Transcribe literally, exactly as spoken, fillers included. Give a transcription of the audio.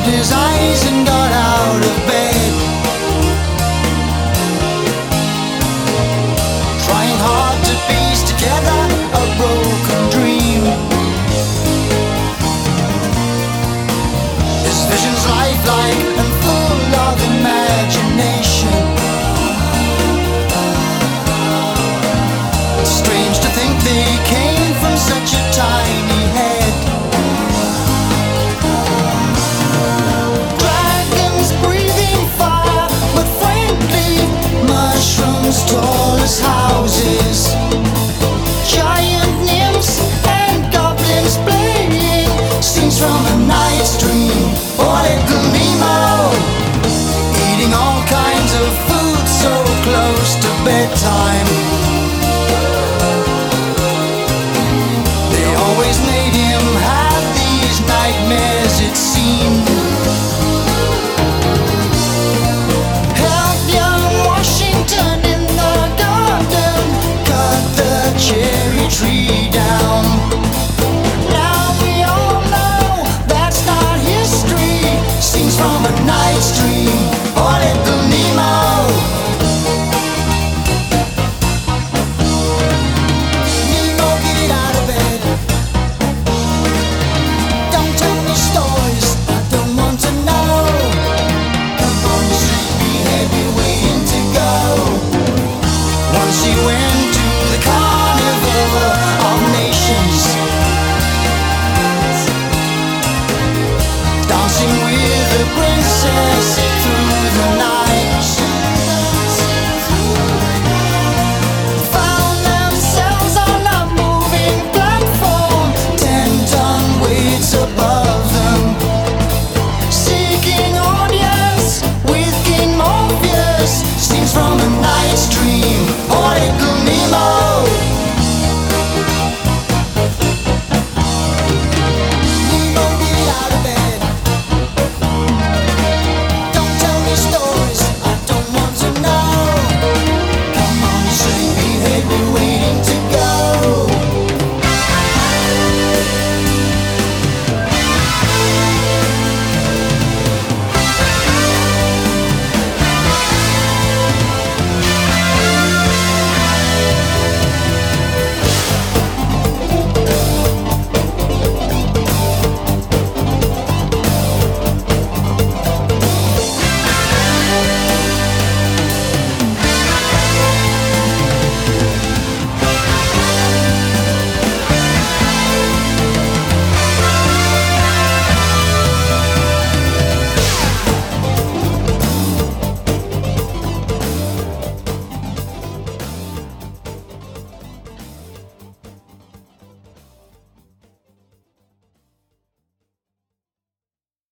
his eyes and got out of bed, trying hard to piece together a broken dream. His vision's lifelike and full of imagination. It's strange to think they came from such a tiny head. Dragons breathing fire with friendly mushrooms tall as houses. Giant nymphs and goblins playing scenes from a night's dream. Oh, little Nemo, eating all kinds of food so close to bedtime. They always made him have these nightmares, it seemed. Help young Washington in the garden cut the cherry tree down. Now we all know that's not history. Scenes from a night's dream. Oh, little Nemo. Nemo, get out of bed. Don't tell me stories I don't want to know. Come on, you sleepyhead, you're waiting to go. Once he went to the carnival of nations, dancing with the princess.